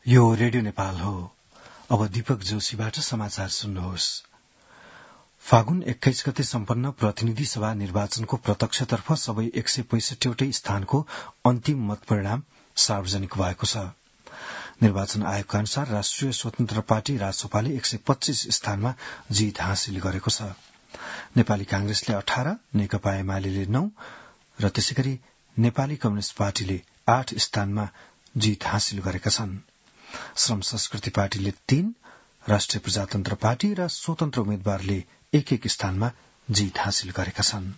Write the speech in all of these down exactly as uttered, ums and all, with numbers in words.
यो रेडियो नेपाल हो। अब दीपक जोशीबाट समाचार सुन्नुहोस्। फागुन एक्काइस गते सम्पन्न प्रतिनिधि सभा निर्वाचनको प्रत्यक्षतर्फ सबै एक सय पैंसठीवटै स्थानको अन्तिम मतपरिणाम सार्वजनिक भएको छ। निर्वाचन आयोगका अनुसार राष्ट्रिय स्वतन्त्र पार्टी रासोपाले एक सय पच्चीस स्थानमा जीत हासिल गरेको छ। नेपाली कांग्रेसले अठार, नेकपा एमाले नौ र त्यसैगरी नेपाली कम्युनिष्ट पार्टीले आठ स्थानमा जीत हासिल गरेका छन्। श्रम संस्कृति पार्टीले तीन, राष्ट्रिय प्रजातन्त्र पार्टी र स्वतन्त्र उम्मेद्वारले एक एक स्थानमा जीत हासिल गरेका छन्।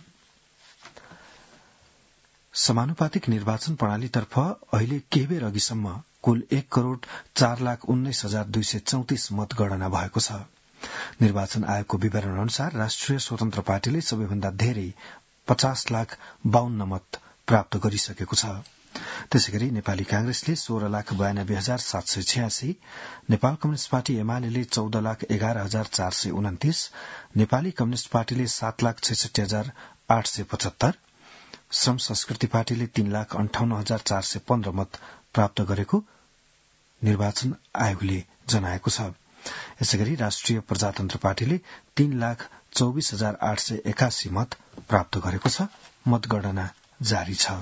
समानुपातिक निर्वाचन प्रणालीतर्फ अहिले केही बेर अघिसम्म कुल एक करोड़ चार लाख उन्नाइस हजार दुई सय चौतिस मतगणना भएको छ। निर्वाचन आयोगको विवरण अनुसार राष्ट्रिय स्वतन्त्र पार्टीले सबैभन्दा धेरै पचास लाख बाहन्न मत प्राप्त गरिसकेको छ। त्यसैगरी नेपाली कांग्रेसले सोह्र लाख बयानब्बे हजार सात सय छयासी, नेपाल कम्युनिष्ट पार्टी एमाले चौध लाख एघार हजार चार सय उन्तिस, नेपाली कम्युनिष्ट पार्टीले सात लाख छैसठी हजार आठ सय पचहत्तर, श्रम संस्कृति पार्टीले तीन लाख अन्ठाउन्न हजार चार सय पन्ध्र मत प्राप्त गरेको निर्वाचन आयोगले जनाएको छ। यसैगरी राष्ट्रिय प्रजातन्त्र पार्टीले तीन लाख चौबिस हजार आठ सय एकासी मत प्राप्त गरेको छ। मतगणना जारी छ।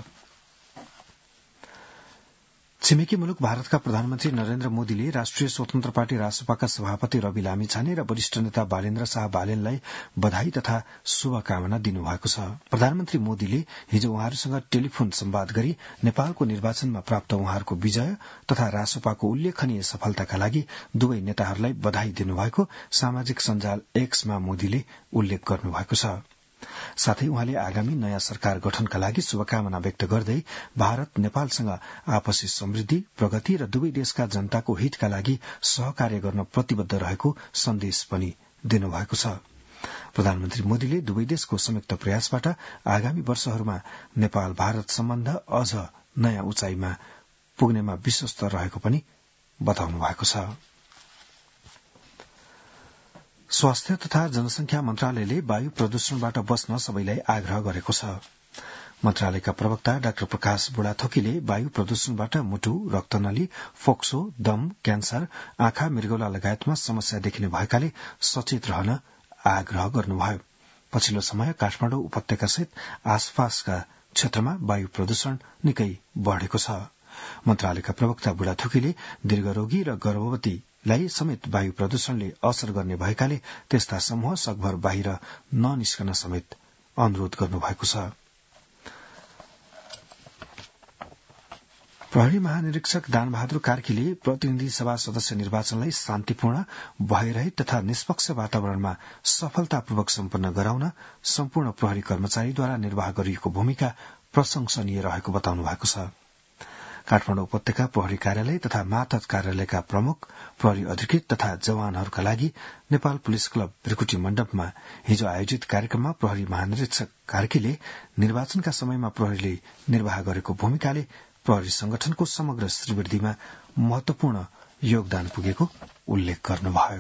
छिमेकी मुलुक भारतका प्रधानमन्त्री नरेन्द्र मोदीले राष्ट्रिय स्वतन्त्र पार्टी रासपाका सभापति रवि लामिछाने र वरिष्ठ नेता बालेन्द्र शाह बालेनलाई बधाई तथा शुभकामना दिनुभएको छ। प्रधानमन्त्री मोदीले हिजो उहाँहरूसँग टेलिफोन संवाद गरी नेपालको निर्वाचनमा प्राप्त उहाँहरूको विजय तथा रासपाको उल्लेखनीय सफलताका लागि दुवै नेताहरूलाई बधाई दिनुभएको सामाजिक सञ्जाल एक्समा मोदीले उल्लेख गर्नुभएको छ। साथै उहाँले आगामी नयाँ सरकार गठनका लागि शुभकामना व्यक्त गर्दै भारत नेपालसँग आपसी समृद्धि, प्रगति र दुवै देशका जनताको हितका लागि सहकार्य गर्न प्रतिबद्ध रहेको सन्देश पनि दिनुभएको छ। प्रधानमन्त्री मोदीले दुवै देशको संयुक्त प्रयासबाट आगामी वर्षहरूमा नेपाल भारत सम्बन्ध अझ नयाँ उचाइमा पुग्नेमा विश्वस्त रहेको पनि बताउनु भएको छ। स्वास्थ्य तथा जनसंख्या मन्त्रालयले वायु प्रदूषणबाट बस्न सबैलाई आग्रह गरेको छ। मन्त्रालयका प्रवक्ता डाक्टर प्रकाश बुढाथोकीले वायु प्रदूषणबाट मुटु, रक्तनली, फोक्सो, दम, क्यान्सर, आँखा, मृगौला लगायतमा समस्या देखिने भएकाले सचेत रहन आग्रह गर्नुभयो। पछिल्लो समय काठमाडौँ उपत्यकासहित आसपासका क्षेत्रमा वायु प्रदूषण निकै बढ़ेको छ। मन्त्रालयका प्रवक्ता बुढाथोकीले दीर्घरोगी र गर्भवतीलाई समेत वायु प्रदूषणले असर गर्ने भएकाले त्यस्ता समूह सकभर बाहिर ननिस्कन समेत अनुरोध गर्नुभएको छ। प्रहरी महानिरीक्षक दानबहादुर कार्कीले प्रतिनिधि सभा सदस्य निर्वाचनलाई शान्तिपूर्ण, भयरहित तथा निष्पक्ष वातावरणमा सफलतापूर्वक सम्पन्न गराउन सम्पूर्ण प्रहरी कर्मचारीद्वारा निर्वाह गरिएको भूमिका प्रशंसनीय रहेको बताउनु भएको छ। काठमाडौँ उपत्यका प्रहरी कार्यालय तथा मातहत कार्यालयका प्रमुख, प्रहरी अधिकृत तथा जवानहरूका लागि नेपाल पुलिस क्लब त्रिकुटी मण्डपमा हिजो आयोजित कार्यक्रममा प्रहरी महानिरीक्षक कार्कीले निर्वाचनका समयमा प्रहरीले निर्वाह गरेको भूमिकाले प्रहरी संगठनको समग्र श्रीवृद्धिमा महत्वपूर्ण योगदान पुगेको उल्लेख गर्नुभयो।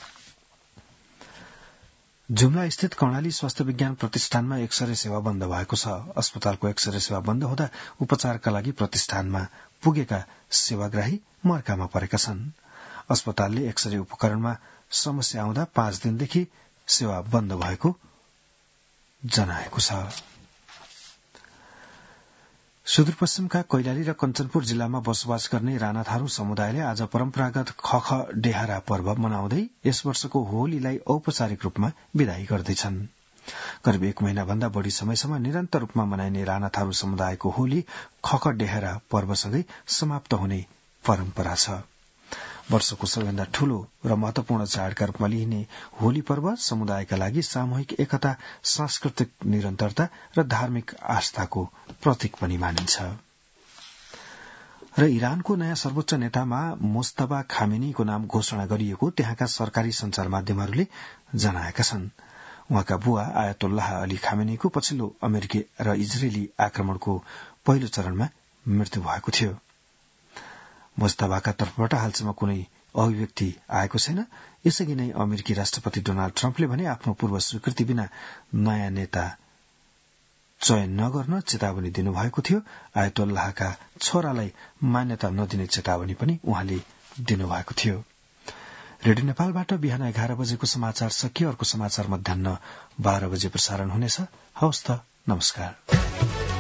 जुम्ला स्थित कर्णाली स्वास्थ्य विज्ञान प्रतिष्ठानमा एक्सरे सेवा बन्द भएको छ। अस्पतालको एक्सरे सेवा बन्द हुँदा उपचारका लागि प्रतिष्ठानमा पुगेका सेवाग्राही मर्कामा परेका छन्। अस्पतालले एक्सरे उपकरणमा समस्या आउँदा पाँच दिनदेखि सेवा बन्द भएको जनाएको छ। सुदूरपश्चिमका कैलाली र कञ्चनपुर जिल्लामा बसोबास गर्ने राणा थारू समुदायले आज परम्परागत खख डेहारा पर्व मनाउँदै यस वर्षको होलीलाई औपचारिक रूपमा विदाई गर्दैछन्। करिब एक महिना भन्दा बढ़ी समयसम्म निरन्तर रूपमा मनाइने राणा थारू समुदायको होली खख डेहारा पर्वसँगै समाप्त हुने परम्परा छ। वर्षको सबैभन्दा ठूलो र महत्वपूर्ण चाडका रूपमा लिइने होली पर्व समुदायका लागि सामूहिक एकता, सांस्कृतिक निरन्तरता र धार्मिक आस्थाको प्रतीक पनि मानिन्छ। र इरानको नयाँ सर्वोच्च नेतामा मुस्तफा खामेनीको नाम घोषणा गरिएको त्यहाँका सरकारी संचार माध्यमहरूले जनाएका छन्। उहाँका बुवा आयतोल्लाह अली खामेनीको पछिल्लो अमेरिकी र इजरायली आक्रमणको पहिलो चरणमा मृत्यु भएको थियो। मुस्तफाका तर्फबाट हालसम्म कुनै अभिव्यक्ति आएको छैन। यसअघि नै अमेरिकी राष्ट्रपति डोनाल्ड ट्रम्पले भने आफ्नो पूर्व स्वीकृति बिना नयाँ नेता चयन नगर्न चेतावनी दिनुभएको थियो। आयतोल्लाहका छोरालाई मान्यता नदिने चेतावनी पनि उहाँले दिनुभएको थियो। रेडियो नेपालबाट बिहान एघार बजेको समाचार सकियो। अर्को समाचार मध्याह बाह्र बजे प्रसारण हुनेछ। हवस् त, नमस्कार।